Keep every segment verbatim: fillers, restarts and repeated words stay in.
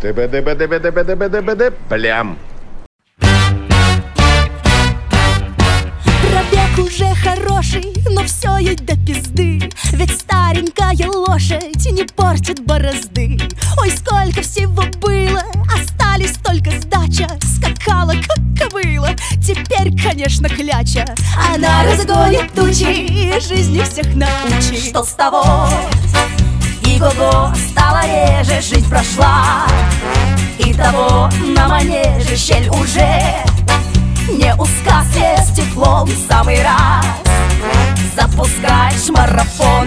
Ты-бы-ды-бы-ды-бы-ды-бы-ды-бы-ды, плям. Пробег уже хороший, но все ей до пизды. Ведь старенькая лошадь не портит борозды. Ой, сколько всего было, остались только сдача. Скакала, как кобыла, теперь, конечно, кляча. Она разгонит тучи и жизни всех научит. Что с того? И-го-го, стала реже, жизнь прошла. И того на манеже щель уже не узка, слезть теплом в самый раз. Запускаешь марафон.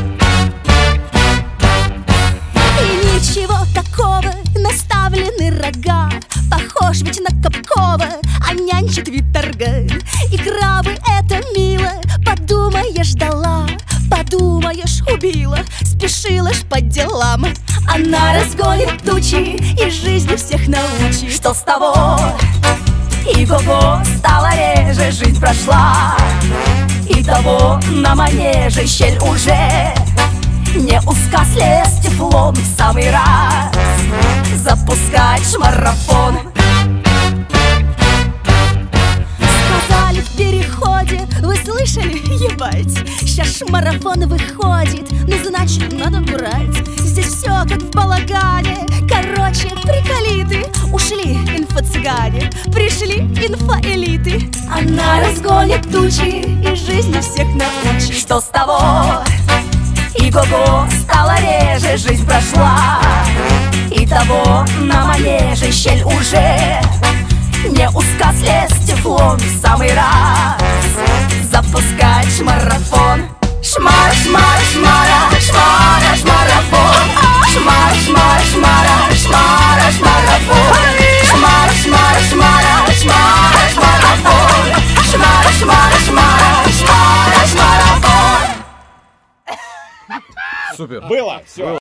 И ничего такого, наставлены рога. Похож ведь на Капкова, а нянчит вид торга. И крабы это мило, подумаешь, дала. Подумаешь, убила, спешила ж по делам. Она разгонит тучи и жизнью всех научит. Что с того? И-го-го, стала реже, жизнь прошла. И того на манеже щель уже не узка, слезть теплом в самый раз. Запускаешь марафон. Сказали в переходе, вы слышали, ебать? Сейчас марафон выходит, ну значит надо брать. Здесь все как в балагане. Короче, приколиты. Ушли инфо-цыгане, пришли инфо-элиты. Она разгонит тучи и жизни всех научит. Что с того? И-го-го, стала реже, жизнь прошла. И того на манеже щель уже не узка, слезть теплом в самый раз. Запускаешь марафон. Шмара, шмара, шмара, шмара, шмарафон. Шмара, шмара, шмара, шмара, шмарафон. Шмара, шмара, шмара, шмара, шмарафон. Шмара, шмара, шмара, шмара, шмарафон. Супер. Было, все.